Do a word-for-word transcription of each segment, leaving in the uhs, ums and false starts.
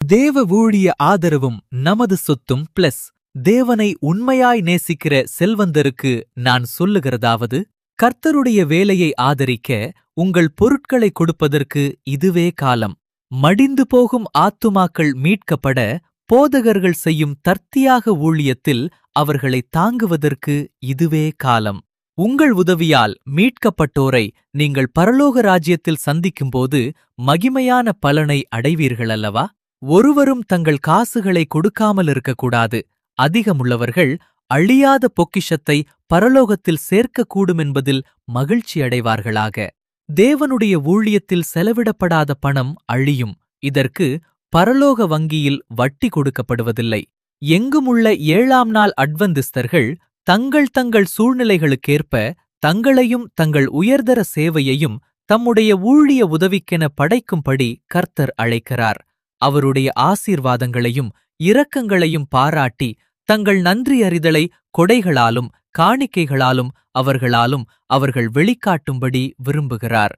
தேவ ஊழிய ஆதரவும் நமது சொத்தும் பிளஸ் தேவனை உண்மையாய் நேசிக்கிற செல்வந்தருக்கு நான் சொல்லுகிறதாவது, கர்த்தருடைய வேலையை ஆதரிக்க உங்கள் பொருட்களை கொடுப்பதற்கு இதுவே காலம். மடிந்து போகும் ஆத்துமாக்கள் மீட்கப்பட போதகர்கள் செய்யும் தர்த்தியாக ஊழியத்தில் அவர்களை தாங்குவதற்கு இதுவே காலம். உங்கள் உதவியால் மீட்கப்பட்டோரை நீங்கள் பரலோக ராஜ்யத்தில் சந்திக்கும்போது மகிமையான பலனை அடைவீர்கள் அல்லவா? ஒருவரும் தங்கள் காசுகளை கொடுக்காமல் இருக்கக்கூடாது. அதிகமுள்ளவர்கள் அழியாத பொக்கிஷத்தை பரலோகத்தில் சேர்க்கக்கூடும் என்பதில் மகிழ்ச்சி அடைவார்களாக. தேவனுடைய ஊழியத்தில் செலவிடப்படாத பணம் அழியும். இதற்கு பரலோக வங்கியில் வட்டி கொடுக்கப்படுவதில்லை. எங்குமுள்ள ஏழாம் நாள் அட்வென்டிஸ்தர்கள் தங்கள் தங்கள் சூழ்நிலைகளுக்கேற்ப தங்களையும் தங்கள் உயர்தர சேவையையும் தம்முடைய ஊழிய உதவிக்கென படைக்கும்படி கர்த்தர் அழைக்கிறார். அவருடைய ஆசீர்வாதங்களையும் இரக்கங்களையும் பாராட்டி தங்கள் நன்றி அறிதலை கொடைகளாலும் காணிக்கைகளாலும் அவர்களாலும் அவர்கள் வெளிக்காட்டும்படி விரும்புகிறார்.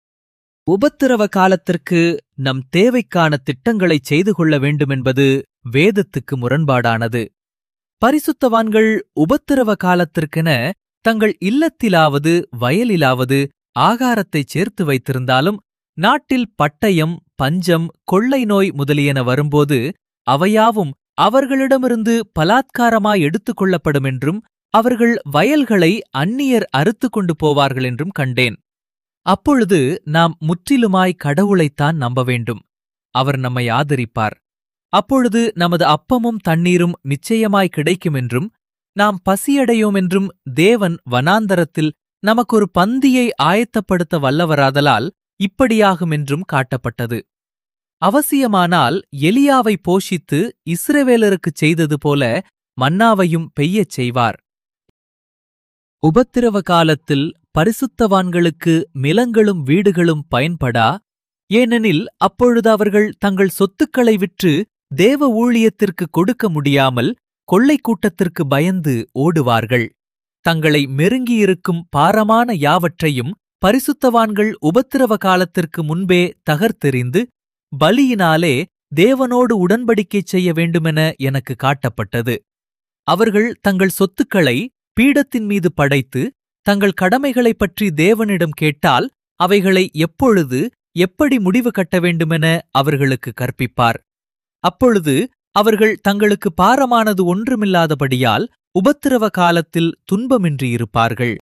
உபத்திரவ காலத்திற்கு நம் தேவைக்கான திட்டங்களை செய்து கொள்ள வேண்டுமென்பது வேதத்துக்கு முரண்பாடானது. பரிசுத்தவான்கள் உபத்திரவ காலத்திற்கென தங்கள் இல்லத்திலாவது வயலிலாவது ஆகாரத்தைச் சேர்த்து வைத்திருந்தாலும், நாட்டில் பட்டயம், பஞ்சம், கொள்ளை நோய் முதலியன வரும்போது அவையாவும் அவர்களிடமிருந்து பலாத்காரமாய் எடுத்துக் கொள்ளப்படும் என்றும் அவர்கள் வயல்களை அந்நியர் அறுத்து கொண்டு போவார்கள் என்றும் கண்டேன். அப்பொழுது நாம் முற்றிலுமாய் கடவுளைத்தான் நம்ப வேண்டும். அவர் நம்மை ஆதரிப்பார். அப்பொழுது நமது அப்பமும் தண்ணீரும் நிச்சயமாய் கிடைக்கும் என்றும், நாம் பசியடையோம் என்றும் தேவன் வனாந்தரத்தில் நமக்கொரு பந்தியை ஆயத்தப்படுத்த வல்லவராதலால் இப்படியாகும் என்றும் காட்டப்பட்டது. அவசியமானால் எலியாவை போஷித்து இஸ்ரவேலருக்குச் செய்தது போல மன்னாவையும் பெய்யச் செய்வார். உபத்திரவ காலத்தில் பரிசுத்தவான்களுக்கு நிலங்களும் வீடுகளும் பயன்படா. ஏனெனில் அப்பொழுது அவர்கள் தங்கள் சொத்துக்களை விற்று தேவ ஊழியத்திற்கு கொடுக்க முடியாமல் கொள்ளை கூட்டத்திற்கு பயந்து ஓடுவார்கள். தங்களை மெருங்கியிருக்கும் பாரமான யாவற்றையும் பரிசுத்தவான்கள் உபத்திரவ காலத்திற்கு முன்பே தகர்த்தெறிந்து பலியினாலே தேவனோடு உடன்படிக்கை செய்ய வேண்டுமென எனக்கு காட்டப்பட்டது. அவர்கள் தங்கள் சொத்துக்களை பீடத்தின் மீது படைத்து தங்கள் கடமைகளைப் பற்றி தேவனிடம் கேட்டால் அவைகளை எப்பொழுது எப்படி முடிவு கட்ட வேண்டுமென அவர்களுக்கு கற்பிப்பார். அப்பொழுது அவர்கள் தங்களுக்கு பாரமானது ஒன்றுமில்லாதபடியால் உபத்திரவ காலத்தில் துன்பமின்றி இருப்பார்கள்.